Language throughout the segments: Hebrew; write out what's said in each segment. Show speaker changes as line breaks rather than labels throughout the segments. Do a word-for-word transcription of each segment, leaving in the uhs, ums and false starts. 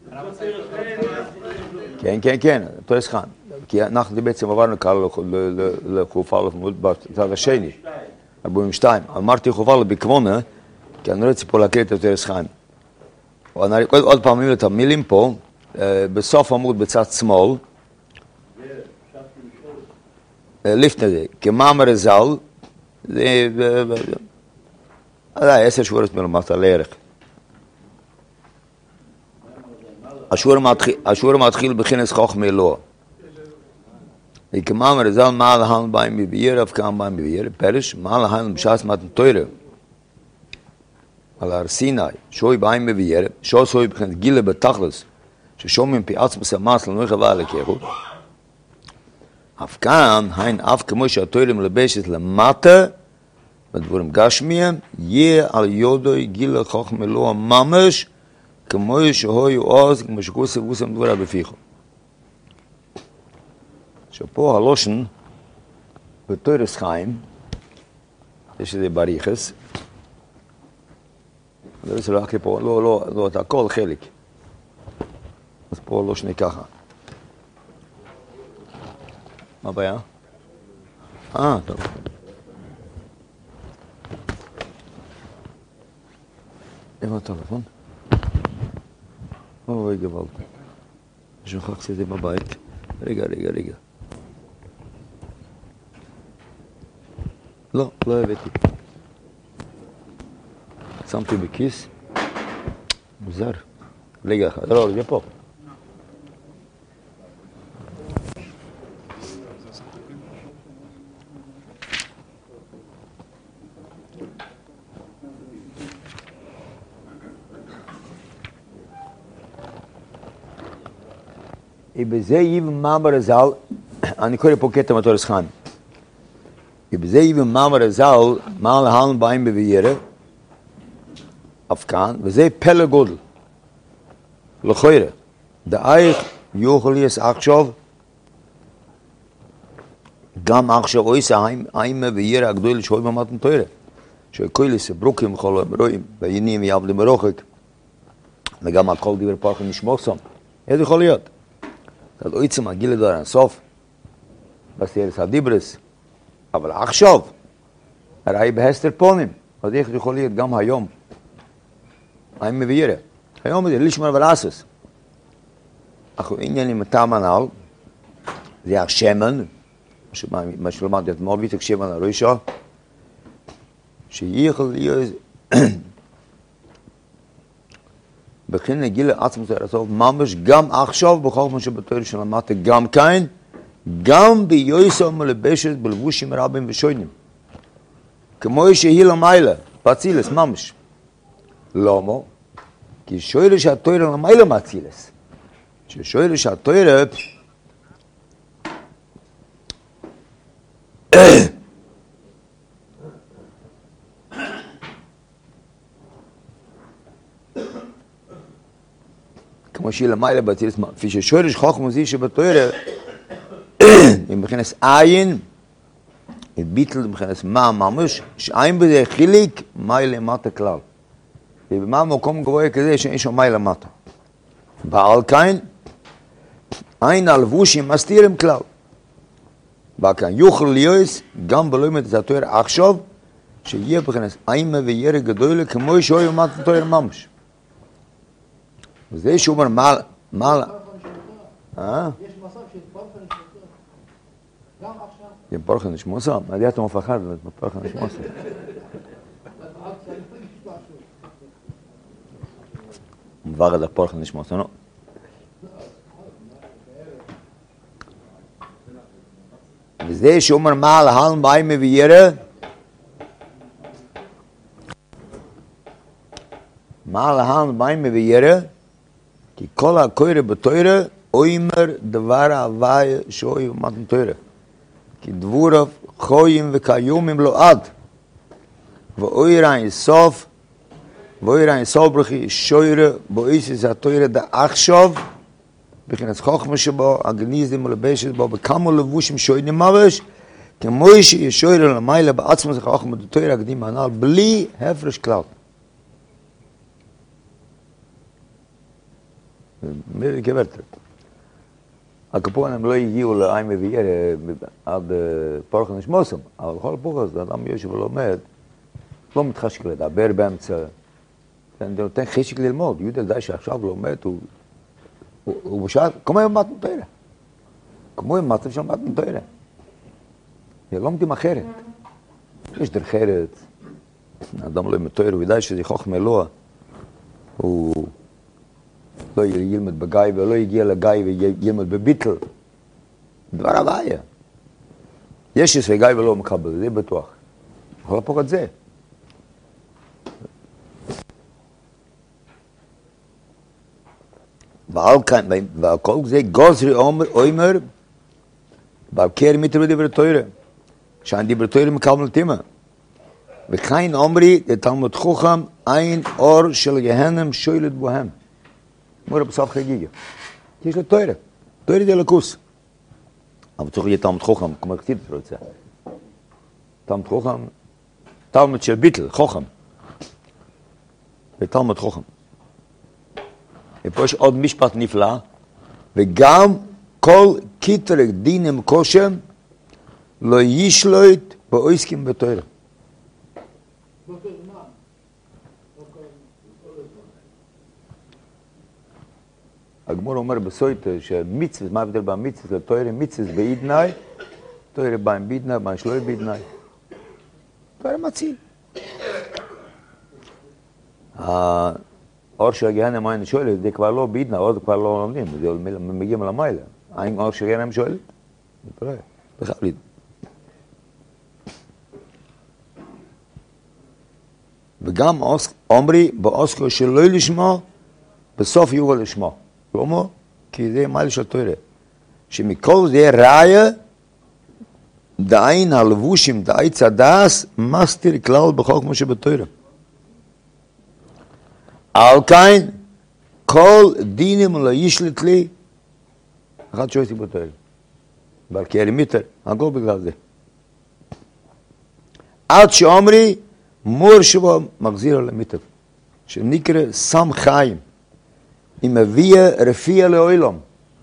כן, כן, כן, תורס חיים. כי אנחנו בעצם עברנו כאן לחוף א' בצד השני, ארבעים ושתיים. אמרתי חוף א' בכוונה, כי אני רוצה פה להקריא את תורס חיים. עוד פעם את המילים פה, בסוף עמוד בצד שמאל, לפני זה, כמאמר ז"ל, זה עשר שורות מלמטה לערך. השור מתחיל בכנס חוכמה אלוה. וכמאמר ז"ל מעל ההלם באים בבייר, אף כאן באים בבייר, פרש, מעל ההלם בשעס מתן תוירה. על הר סיני, שוי באים בבייר, שוי סוי בכנס גילה בתכלס, ששומעים פי עצמוס המס לנוי חווה לקחו. אף כאן, הין אף כמו שהתוירה מלבשת למטה, בדבורים גשמיים, יהיה על יודוי גילה חוכמה אלוה ממש, כמו שהיו עוז, כמו שכוסם וכוסם דבורה בפיחו. שפה הלושן, בתורס חיים, יש איזה בריחס, אני רוצה להקריא פה, לא, לא, לא, את הכל חלק. אז פה הלושן ככה. מה הבעיה? אה, טוב. איפה הטלפון? אוי גבלת. שכחתי את זה בבית. רגע, רגע, רגע. לא, לא הבאתי. שמתי בכיס. מוזר. רגע אחד. לא, זה פה. בזה יבן מאמר ז"ל, אני קורא פה קטע מתורס חיים. בזה יבן מאמר ז"ל, מעל ההלם באים בביירה, אף כאן, וזה פלא גודל. לכוירה, דאייך יוכל יש עכשיו, גם עכשיו אויסה האימה ביירה הגדולה שוי במתן תוירה. שכוילס ברוקים חולו ברואים, וינים יעבדים ברוחק, וגם הכל דיבר פרחם נשמוסם. איזה יכול להיות? אז עצם הגיל לדבר אינסוף, בסיירס הדיברס, אבל עכשיו, הרי בהסתר פונים, אז איך יכול להיות גם היום, האם מביירה, היום זה לישמר ולעסס, אך עניינים מטעם הנעל, זה השמן, מה שלמדתי את מורביט, השמן הראשון, שיכול להיות, בכן נגיל לעצמות הרסוף, ממש גם עכשיו, בכל מה שבתור שלמדתי, גם כאן, גם ביועסו מלבשת בלבושים רבים ושוינים. כמו שהיא למעלה, פצילס, ממש. למה? כי שוירה שהתוירה למעלה מצילס. ששוירה שהתוירה, כמו שהיא למעלה בצילס, כפי ששורש חוכמה זה שבתוירה, אם בכנס עין, ביטל בכנס מה ממש, שעין בזה חיליק, מעלה מטה כלל. ובמה מקום גבוה כזה שאין שם מעלה מטה. בעל כאן, עין הלבושים מסתירים כלל. וכאן יוכל להיות, גם בלוימת את התוירה עכשיו, שיהיה בכנס עין וירא גדולה, כמו שהיו מטה תוירה ממש. וזה שהוא אומר, מעל, מעל... אה?
יש מצב של פרחה נשמוסה. גם עכשיו.
עם פרחה נשמוסה? מה דיית מפחד, פרחה נשמוסה. מברד את הפרחה נשמוסה, לא? וזה שהוא אומר, מעל ההלם באים מביירה, מעל ההלם באים מביירה, כי כל הקוירה בתוירה, אוימר דבר ההוואי שוי ומתן תוירה. כי דבוריו חויים וקיומים לא עד. ואוירה אין סוף, ואוירה אין סוף ברכי שוירה, באיסיס התוירה דה עכשיו, בכנס חוכמה שבו, הגניזים ולבשת בו, בכמה לבושים שוינים ממש, כמו שיש שוירה למעלה בעצמו זה חוכמה דה תוירה, הקדים הנ"ל, בלי הפרש כלל. Mehrere Wörter. A Kaponem לא הגיעו לעין מביר עד פרח נשמוסם, אבל כל פוחס, אדם יושב ולומד, לא מתחשק לדבר באמצע, זה נותן חשק ללמוד, יהודה די שעכשיו לומד, הוא בשעה, כמו עם מתן תורה. כמו עם מצב של מתן תורה. לומדים אחרת. יש דרך ארץ, האדם לא עם תורה, הוא ידע שזה חוכמה אלוה, הוא לא ילמד בגיא ולא יגיע לגיא וילמד בביטל. דבר הבעיה. יש עשרה גיא ולא מקבל, זה בטוח. יכול לפוך את זה. ועל כל זה גוזרי אומר, ועל קר מיטר בדבר תוירה. שאין דיבר תוירה מקבל לתימה. וכן אומרי, לתלמוד חוכם, אין אור של גהנם שוילת בוהם. מורה בסוף חגיגה. יש לו תוירה. תוירה די לקוס. אבל צריך יהיה תלמוד חוכם, כמו כתיב רוצה. תלמוד חוכם, תלמוד של ביטל, חוכם. ותלמוד חוכם. ופה יש עוד משפט נפלא, וגם כל כתרק דינם קושם לא ישלוט באויסקים בתוירה. הגמור אומר בסויטה שמצווה, מה הבדל במצווה לתוירה? מצווה בעידנאי, תוירה באים בעידנאי, באים שלוי בעידנאי. תוירה מציל. האור של הגהנם אין שואלת, זה כבר לא בעידנאי, עוד כבר לא לומדים, זה מגיעים למעלה. האם אור של הגהנם שואלת? זה פרעה, זה חייב ליד. וגם אומרי באוסקו שלא לשמוע, בסוף יובל לשמוע. למה? כי זה מעל של תורה. שמכל זה ראיה, דאין הלבושים, דאי צדס, מסתיר כלל בחוק כמו שבתורה. על כן, כל דינים לא ישלט לי, אחד שואלתי בתורה. ועל קרי מיטר, הכל בגלל זה. עד שאומרי, מור שבו מחזיר על המיטר, שנקרא סם חיים. היא מביאה רפיע לאוילום.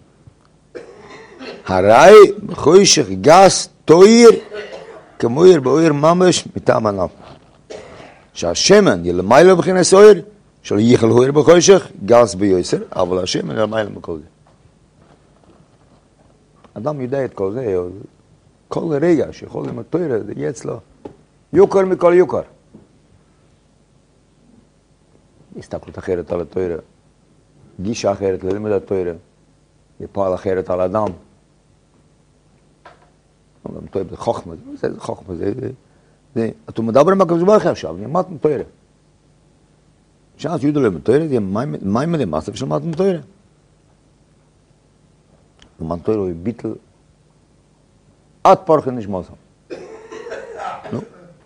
הרי בחוישך גס תויר, כמו עיר באויר ממש מטעם ענף. שהשמן ילמיילה בכנס אויר, שלא ייכל הויר בחוישך, גס ביוסר, אבל השמן ילמיילה בכל זה. אדם יודע את כל זה, כל רגע שיכול עם התויר, זה יהיה אצלו. יוקר מכל יוקר. הסתכלות אחרת על התויר. גישה אחרת ללמד התוירה, יפעל אחרת על אדם. גם תוירה זה חוכמה, זה חוכמה, זה... אתה מדבר עם הקדוש ברוך הוא עכשיו, נלמד מתוירה. שאז יהודה ללמד תוירה, זה מים מלא מסף של ללמד מתוירה. ללמד תוירה הוא ביטל עד פרח נשמוסם. נו?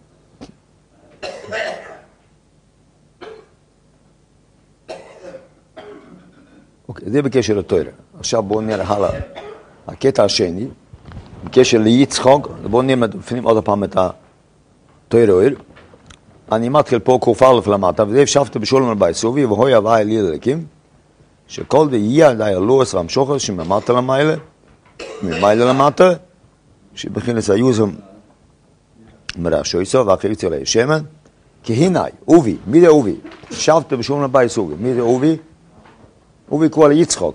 אוקיי, זה בקשר לתוירה. עכשיו בואו נראה הלאה. הקטע השני, בקשר ליצחוק, בואו נראה לפנים עוד פעם את התוירה אויר. אני מתחיל פה קוף א' למטה, וזה אפשרת בשולם לבית סובי, והוי הווה אלי ללקים, שכל זה יהיה עדיין הלועס והמשוחר שממטה למעלה, ממעלה למטה, שבחינס היוזם מרשו איסו, ואחרי יצא לי שמן, כי הנה, אובי, מי זה אובי? אפשרת בשולם לבית סובי, מי זה אובי? הוא ויקרא ליצחוק.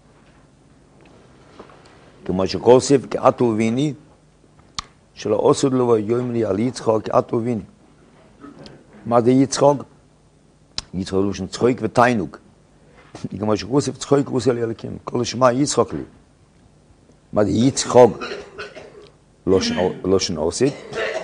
כמו שכל סיף כאתו ויני, שלא עושד לו ויום לי על יצחוק כאתו ויני. מה זה יצחוק? יצחוק הוא צחוק ותיינוק. כמו שכל סיף צחוק הוא עושה לי אלוקים. כל השמה יצחוק לי. מה זה יצחוק? לא שנעושד.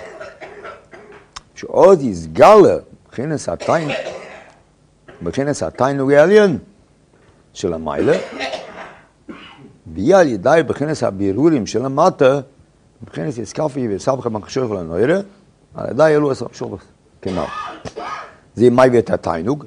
שעוד יסגלה, בכנס התיינוק, בכנס התיינוק העליון, של המיילה, ויהיה על ידי בכנס הבירורים של המטה, בכנס יסקפי וסבכה מחשוב לנוירה, על ידי אלו עשר מחשוב כנר. זה מי ואת התיינוג,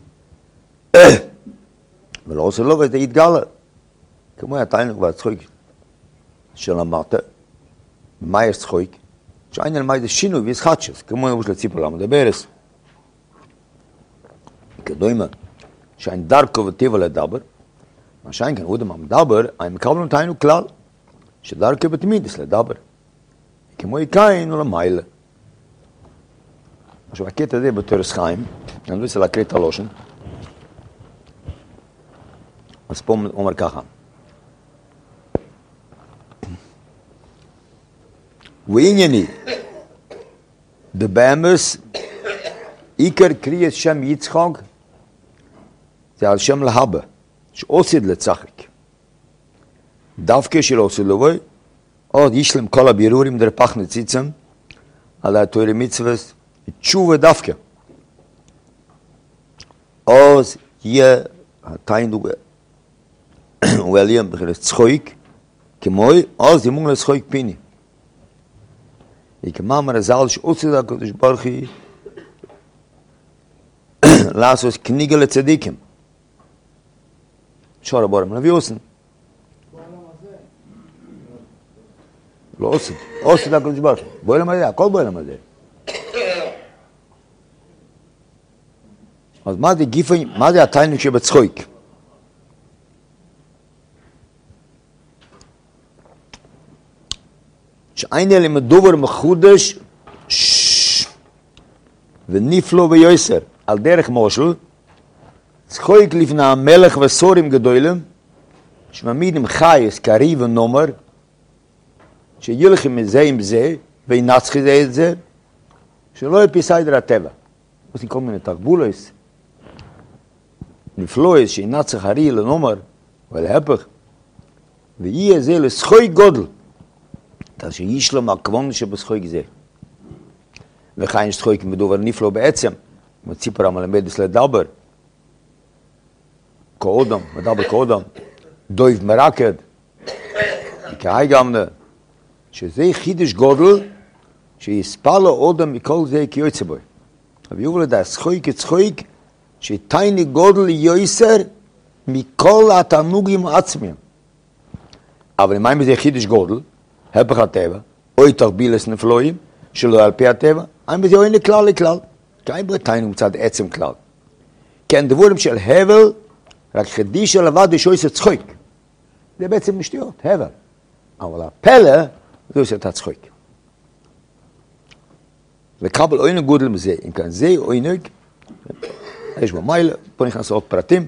ולא עושה לו וזה יתגלה. כמו התיינוג והצחוק של המטה, מה יש צחוק? שאין על מה זה שינוי ויסחטשס, כמו נבוש לציפור למה דברס. כדוימה, שאין דרכו וטבע לדבר, מה שאין כאן, עוד אמר, מדבר, אני מקבל אותנו כלל, שדרכי בתמידס לדבר. כמו יקין ולמיילה. עכשיו, הקטע הזה בתורס חיים, אני לא רוצה להקריא את הלושן, אז פה הוא אומר ככה. וענייני, בבאמס, עיקר קריאת שם יצחק, זה על שם להבה, שעוsid לצחק. דווקא של עוsid לבוי, עוד ישלם כל הבירורים דר פחנה ציצם, על התורה מצווס, תשובה דווקא. אז יהיה התיינוג, ואליהם בכלל צחויק, כמוי, אז ימונג לצחויק פיני. וכמאמר הזל שעוsid הקדוש ברוך הוא, לעשות כניגה לצדיקים. שור הבורם נביא עושים. לא עושים. עושים הקדוש ברוך הוא. בועלם הזה, הכל בועלם הזה. אז מה זה גיפי, מה זה התיינוג שבצחויק? שאין אלה מדובר מחודש וניפלו ויוסר על דרך מושל, צחויק לפני המלך וסורים גדולים, שמעמידים חייס, קרי ונומר, שילכים מזה עם זה, וינצחי זה את זה, שלא יפי סיידר הטבע. עושים כל מיני תרבולוס, נפלויס, שינצח הרי לנומר, ולהפך, ויהיה זה לצחויק גודל, אז שיש לו מהכוון שבצחויק זה. וכאן צחויק מדובר נפלו בעצם, מציפר המלמדס לדבר, כאודם, מדבר כאודם, דויב מרקד, כהי גמנה, שזה חידש גודל, שיספר לו אודם מכל זה כיוצא בו. אבל יובל לדע, צחויק צחויק, שתייני גודל יויסר, מכל התענוגים עצמיים. אבל מה אם זה חידש גודל, הפך הטבע, אוי תרבילס נפלואים, שלא על פי הטבע, אין בזה אוי לכלל לכלל, כי אין ברטיינו מצד עצם כלל. כן, דבורים של הבל, רק חדישה לבד יש עושה צחויק. זה בעצם משטויות, הבל. אבל הפלא, זה עושה את הצחויק. וקבל אוינג גודל מזה, אם כאן זה אוינג, יש בו מיילה, פה נכנס עוד פרטים.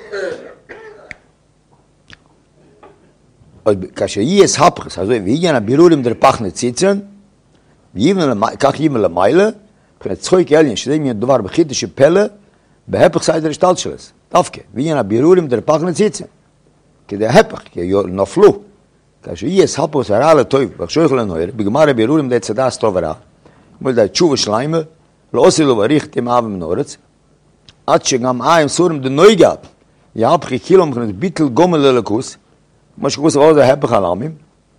כאשר יייס הפרס, אז ויגן הבירורים דר פחנה ציצן, כך ימל למיילה, מבחינת צחויק אליין, שזה יהיה דבר בחידה שפלא, בהפך סיידר השתלט שלס, דווקא, ויגן הבירורים דר פחנה ציצן, כדי ההפך, כי נופלו, כאשר יייס הפרס הרע לטוב, בחשויך לנויר, בגמר הבירורים די צדס טוב הרע, מול די תשובה שליימה, לא עושה לו בריך תם אב מנורץ, עד שגם איים סורים דנויגב, יהפכי קילו מבחינת ביטל גומל ללקוס, כמו שקורס עוד ההפך על העמים,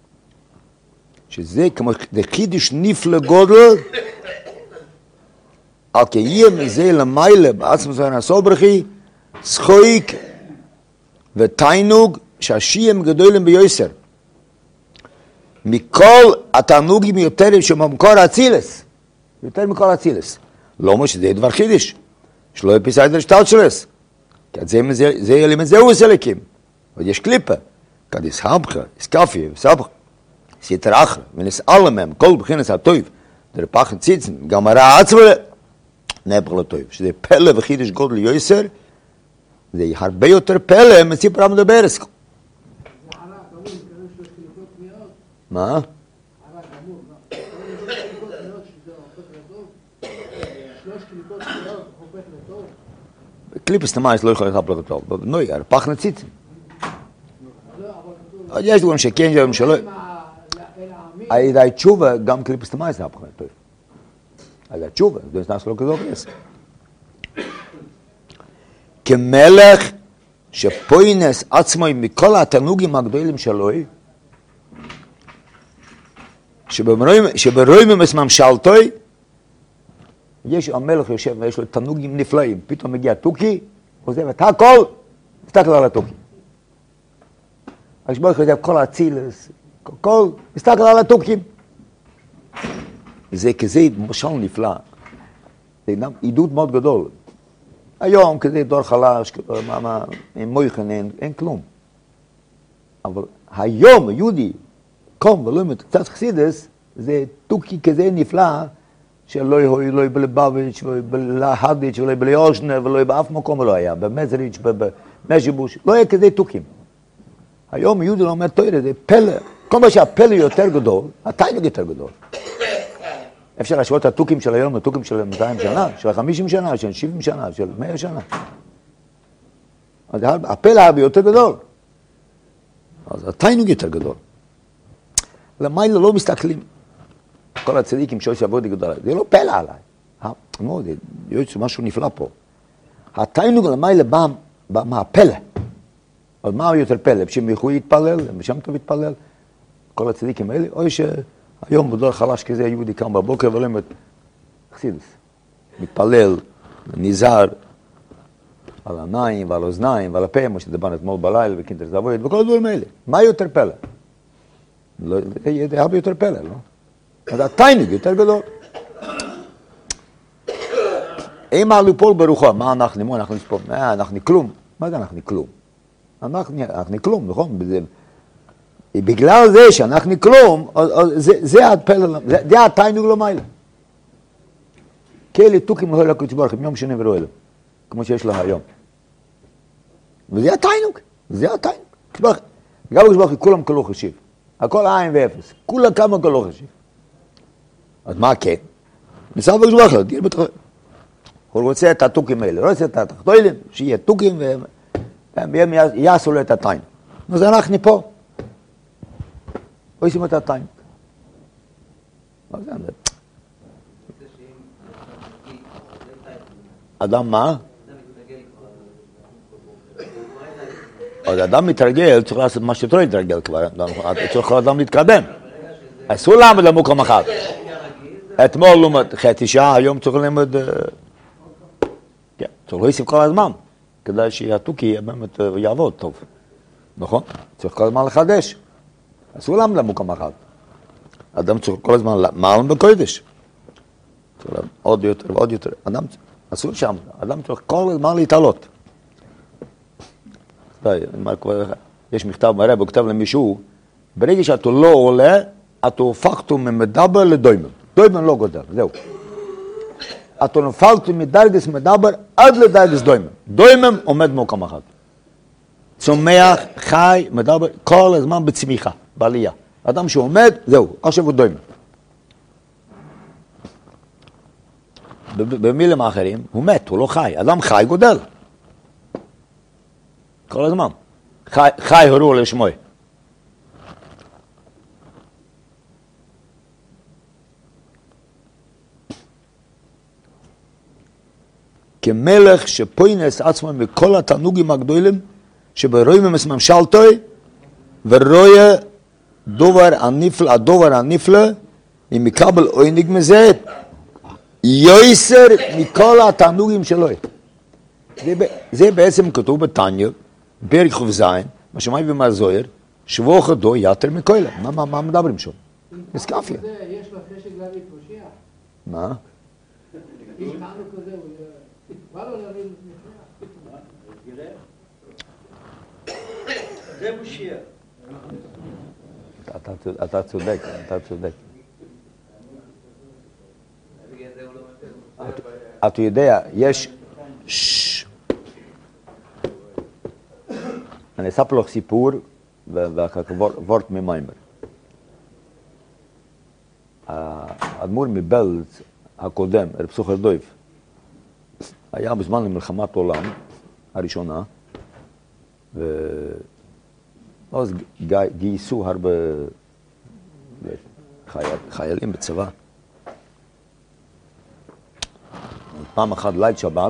שזה כמו חידש נפלא גודל, על כי יהיה מזה למיילה בעצם זמן הסוברכי, צחויק ותיינוג שהשיים גדולים ביוסר. מכל התענוגים יותר שבמקור הצילס, יותר מכל הצילס. לא אומר שזה דבר חידש, שלא יפיסה את השתלט שלס, כי זה יהיה לי מזה הוא סלקים, אבל יש קליפה. kad is habcha, is kafje, is habcha, sit rachra, wenn es alle mem, kol beginnes hat toiv, der pachen sitzen, gamara atzvele, nebgele toiv, שזה פלא וחידש גודל יויסר, זה הרבה יותר פלא, מסיפר עם דברס. מה? קליפס תמייס לא יכול לחפלך טוב, נוי, פחנה ציצים. יש דברים שכן, יש דברים שלא. הידי תשובה, גם קליפס תמייס זה הפחנה טוב. הידי תשובה, זה נס לא כזו כנס. כמלך שפוינס עצמו מכל התענוגים הגדולים שלו, שברואים ממשלתוי, יש המלך יושב ויש לו תענוגים נפלאים, פתאום מגיע תוכי, עוזב את הכל, מסתכל על התוכי. אז ברוך עוזב כל הצילס, כל, מסתכל על התוכים. זה כזה משל נפלא, זה עידוד מאוד גדול. היום כזה דור חלש, עם מויכן אין, אין כלום. אבל היום יהודי קום ולומד קצת חסידס, זה תוכי כזה נפלא, שלא יהיה לא בלבביץ' ולא בלהדיץ' ולא בליושנה ולא באף מקום לא היה, במזריץ', במז'יבוש, לא היה כזה תוכים. היום יהודי לומד תורה, זה פלא. כל מה שהפלא יותר גדול, התיינוג יותר גדול. אפשר להשוות את התוכים של היום לתוכים של מאתיים שנה, של חמישים שנה, של שבעים שנה, של מאה שנה. אז הפלא הרבה יותר גדול. אז התיינוג יותר גדול. למעלה לא מסתכלים. כל הצדיקים שיש עבודה גדולה, זה לא פלא עליי. לא, זה משהו נפלא פה. התיינוג למעלה בא מהפלא. אז מה הוא יותר פלא? שהם יכולו להתפלל, ושם טוב להתפלל. כל הצדיקים האלה, או שהיום בדור חלש כזה יהודי קם בבוקר ולמד חסידס. מתפלל, נזהר, על העיניים ועל האוזניים ועל הפה, מה שדברנו אתמול בלילה וקינטר זבוית, וכל הדברים האלה. מה יותר פלא? זה הרבה יותר פלא, לא? אז התיינוג יותר גדול. אם עלו פול ברוחו, מה אנחנו, מה אנחנו נספור? מה, אנחנו כלום. מה זה אנחנו כלום? אנחנו, אנחנו כלום, נכון? בגלל זה שאנחנו כלום, זה, זה הפלא, זה, זה התיינוג לא מיילה. כאלה תוכים לא לקוץ ברוך, יום שני ורואה לו, כמו שיש לו היום. וזה התיינוג, זה התיינוג. גם כשברוך כולם כלו חשיב. הכל עין ואפס, כולה כמה כלו חשיב. אז מה כן? נסער בגזברך, תהיה בתחוי. הוא רוצה את התוכים האלה, לא רוצה את התחתוילים, שיהיה תוכים והם יעשו לו את התיינוג. אז אנחנו פה. עושים את התיינוג. מה זה? אדם מה? אז אדם מתרגל, צריך לעשות מה שתראה להתרגל כבר. צריך אדם להתקדם. אסור לעמוד למקום אחד. אתמול לומד חצי שעה, היום צריך ללמוד... כן, צריך להוסיף כל הזמן, כדי שהתוכי באמת יעבוד טוב. נכון? צריך כל הזמן לחדש. אסור לעמוד למקום אחד. אדם צריך כל הזמן מעלם בקודש. עוד יותר ועוד יותר. אדם, אסור שם. אדם צריך כל הזמן להתעלות. יש מכתב מהרב, הוא כתב למישהו, ברגע שאתה לא עולה, אתה הופכת ממדבר לדוימן. דוימן לא גודל, זהו. אתה נפלת מדרגס מדבר עד לדרגס דוימן. דוימן עומד במקום אחד. צומח, חי, מדבר, כל הזמן בצמיחה, בעלייה. אדם שעומד, זהו, עכשיו הוא דוימן. במילים האחרים, הוא מת, הוא לא חי. אדם חי גודל. כל הזמן. חי, חי הורו לשמוי. כמלך שפוינס עצמו מכל התענוגים הגדולים שברואים ממשלתוי ורואה דובר הנפלא, הדובר הנפלא, אם מקבל עונג מזה, יויסר מכל התענוגים שלו. זה, זה בעצם כתוב בתניא, פרק ח"ז, מה שמיים ומהזוהר, שבוע חדו יתר מכוילה. מה, מה, מה מדברים שם? מסקפיה.
יש לו חשק להביא פושע.
מה?
יש תענוג כזה, הוא בא לו להביא פושע.
זה מושיע.
אתה צודק, אתה צודק. אתה יודע, יש... אני אספר לך סיפור וורט ממיימר. האדמו"ר מבלז הקודם, רב סוחר דויב, היה בזמן למלחמת עולם הראשונה, ואז גייסו הרבה חיילים בצבא. פעם אחת ליל שבת,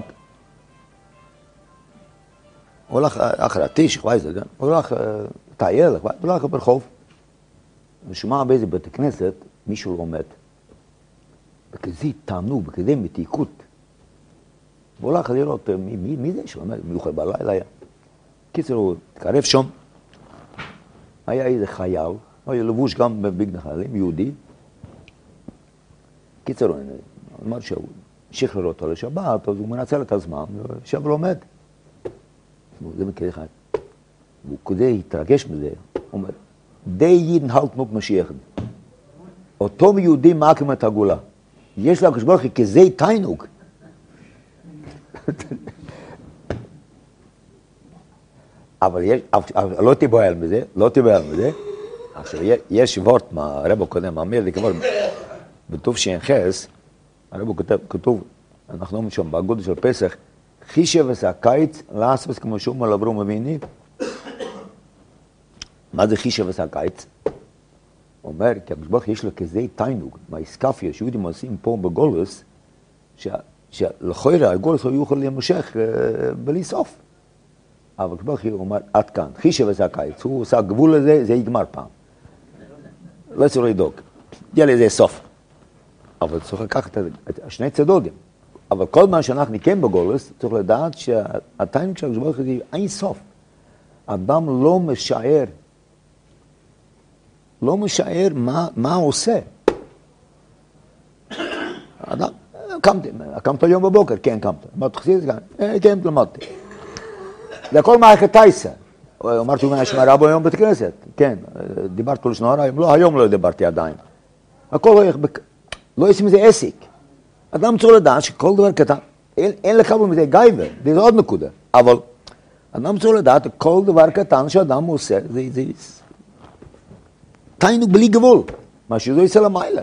הוא הולך אחרי התיש, הוא הולך טייל, הוא הולך ברחוב, ושומע באיזה בית הכנסת, מישהו עומד, בכזה תענוג, בכזה מתיקות. הוא הולך לראות מי, מי, מי זה שעומד, מיוחד בלילה היה. קיצר, הוא התקרב שם, היה איזה חייל, הוא היה לבוש גם בבגדי חיילים, יהודי. קיצר, הוא אמר שהוא שחרר אותו לשבת, אז הוא מנצל את הזמן, ושב ולומד. זה מקרה אחד. והוא כזה התרגש בזה, אומר, די יידן halten auf משיחן. אותם יהודים מקים את הגאולה. יש לה כשברוך כזה תיינוג. אבל יש, לא תיבוהל מזה, לא תיבוהל מזה. עכשיו, יש וורט מה הרב הקודם אמר, זה כבר בטוב שאין חס, הרב כתוב, אנחנו אומרים שם, בגודל של פסח, חישב את הקיץ, לעשות כמו שום על אברום אביני. מה זה חישב את הקיץ? הוא אומר, כי הקדוש יש לו כזה תיינוג, מהאסקפיה שיהודים עושים פה בגולוס, שלכאורה הגולוס הוא יוכל להימשך בלי סוף. אבל הקדוש הוא אומר, עד כאן, חישב את הקיץ, הוא עושה גבול לזה, זה יגמר פעם. לא צריך לדאוג, יהיה לזה סוף. אבל צריך לקחת את שני צדודים. אבל כל מה שאנחנו נקיים בגולוס, צריך לדעת שהתיינוג של הקדוש זה אין סוף. אדם לא משער, לא משער מה, מה הוא עושה. אדם, קמתי, קמת היום בבוקר, כן קמת. אמרת, חסיד, כן, למדתי. זה הכל מערכת טייסה. אמרתי, הוא נשמע רבו היום בית כנסת. כן, דיברתי לשנו הרעים. לא, היום לא דיברתי עדיין. הכל לא יש מזה עסק. אדם צריך לדעת שכל דבר קטן, אין, אין לך בזה גייבר, זה עוד נקודה. אבל אדם צריך לדעת, כל דבר קטן שאדם עושה, זה, זה תיינוג בלי גבול, מה שזה יעשה למעלה.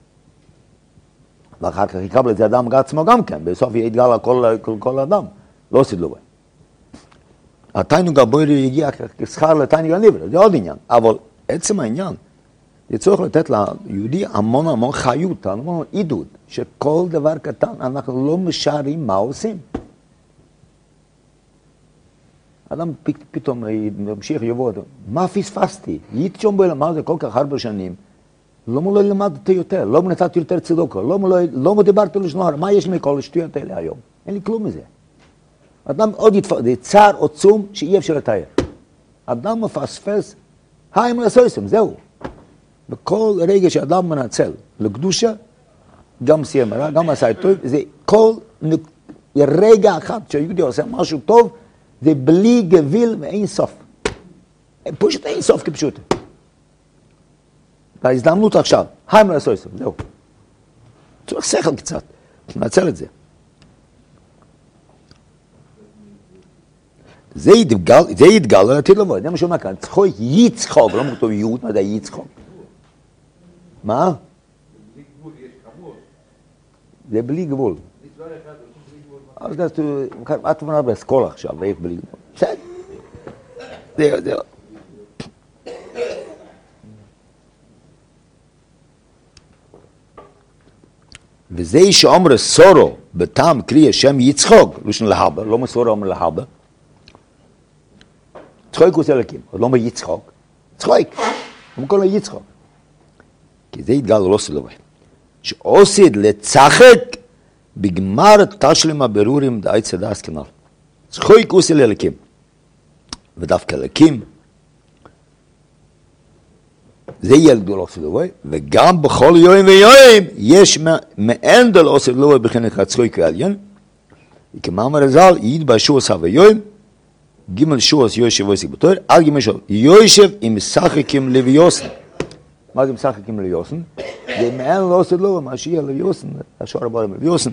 ואחר כך יקבל את זה אדם עצמו גם כן, בסוף יתגל על כל, כל, כל אדם, לא עושה לו. התיינוג הבוירי יגיע כשכר לתיינוג הנברא, זה עוד עניין. אבל עצם העניין, זה צריך לתת ליהודי המון המון חיות, המון עידוד, שכל דבר קטן אנחנו לא משערים מה עושים. אדם פתאום ממשיך יבוא, מה פספסתי? הייתי שם בלמד זה כל כך הרבה שנים, למה לא למדתי יותר? למה נתתי יותר צדוקה? למה לא, לא דיברתי לשנור? מה יש מכל השטויות האלה היום? אין לי כלום מזה. אדם עוד יתפס, זה צער עצום שאי אפשר לתאר. אדם מפספס, היי מלסויסם, זהו. בכל רגע שאדם מנצל לקדושה, גם סיים רע, גם עשה טוב, זה כל רגע אחד שהיהודי עושה משהו טוב, זה בלי גביל ואין סוף. פשוט אין סוף כפשוט. ההזדמנות עכשיו, היי מלסויסם, זהו. צריך שכל קצת, נעצל את זה. זה יתגל, זה יתגל על עתיד לבוא, זה מה שאומר כאן, צריכו יצחוק, לא מוכתוב יהוד, מה זה יצחוק? מה?
בלי גבול יש כמות.
זה בלי גבול. אז את מונה באסכולה עכשיו, ואיך בלי גבול. בסדר. זהו, זהו. וזה שאומר סורו, בטעם קריא שם יצחוק, לושן להבה, לא מסורו אומר להבה, צחוק הוא סלקים, עוד לא אומר יצחוק, צחוק, הוא קורא לו יצחוק. כי זה יתגל לא סלובה. שעוsid לצחק בגמר תשלם הבירורים דאי צדס כנל. צחוק הוא סלקים. ודווקא לקים, זה ילדו לא סלובה, וגם בכל יום ויום יש מעין דל סלובה בחינך הצחוק העליין, וכמאמר הזל יתבשו עשה ויום, גימל שועס יושב ועסק בתור, על גימל שועס יושב עם שחקים לביוסן. מה זה משחקים לביוסן? זה מעין לא עושה לו, מה שיהיה לביוסן, השוער הבא לביוסן.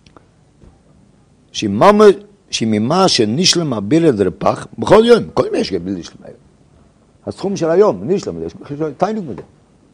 שממה שנשלם הבילד רפח, בכל יום, כל יום יש בילד נשלם היום. הסכום של היום, נשלם, יש תיינוג מזה.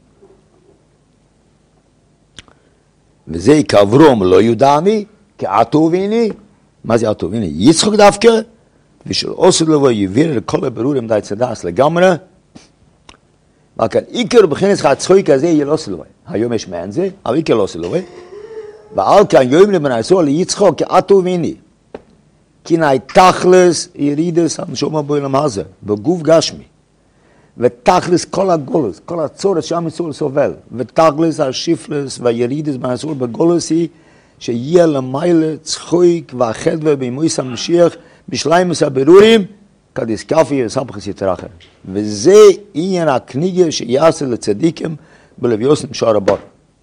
וזה כברום לא יודעני, כעטוביני, מה זה עטוביני? יצחוק דווקא, ושל עושה לו יביר לכל הבירורים די צדס לגמרי, וכן עיקר בכנס הצחוק הזה יהיה לא סלווי. היום יש מעין זה, אבל עיקר לא סלווי. ועל כאן יום לבנעשו ליצחוק כעטו ויני. כי נאי תכלס ירידס הנשום בעולם הזה, בגוף גשמי. ותכלס כל הגולס, כל הצורת שעם ישראל סובל. ותכלס השיפלס והירידס בנעשו בגולס היא שיהיה למעלה צחוק והחדווה בימויס המשיח בשליימוס הבירורים, כדיס קפי וסמכס יתרחר. וזה עניין הקניגה שיעשה לצדיקים בלוויוסן שער הבר.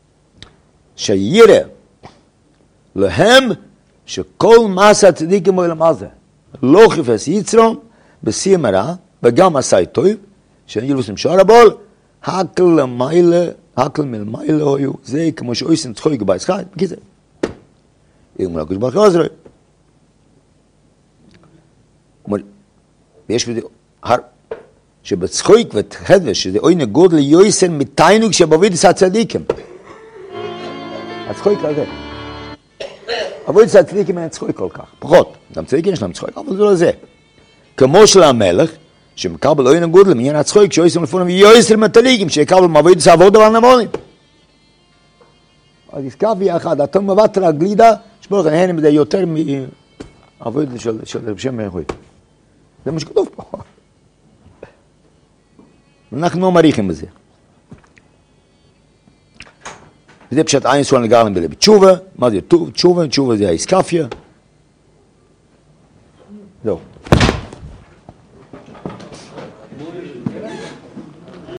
שיראה להם שכל מסע הצדיקים בעולם הזה לא חיפש יצרום בסיים הרע וגם עשה טוב שאין ילבוסים שרבול, הקל למיילה, הקל מלמיילה היו, זה כמו שאויסן צחוי גבי שחי, בקיצר. אם לא כשבח עוזרי. ויש בזה, שבצחויק ותחדש, שזה אוי נגוד ליועסן מתיינוג שבובידס הצדיקים. הצחויק על זה. אבוידס הצדיקים אין צחויק כל כך, פחות. גם צדיקים יש להם צחויק, אבל זה לא זה. כמו של המלך, שמקבל אוי נגוד למניין הצחויק, שאויסן לפונם ויועסן מתליגים, שיקבל מאבוידס עבודה ועל נמונים. אז יזכב יחד, אתה מבטר הגלידה, שבור לכם, הנה מזה יותר מאבוידס של רב שם מרחוי. זה מה שכתוב פה. אנחנו לא מריחים בזה. וזה פשט עין סואל נגרלם בלב. תשובה, מה זה תשובה? תשובה זה האיסקפיה. זהו.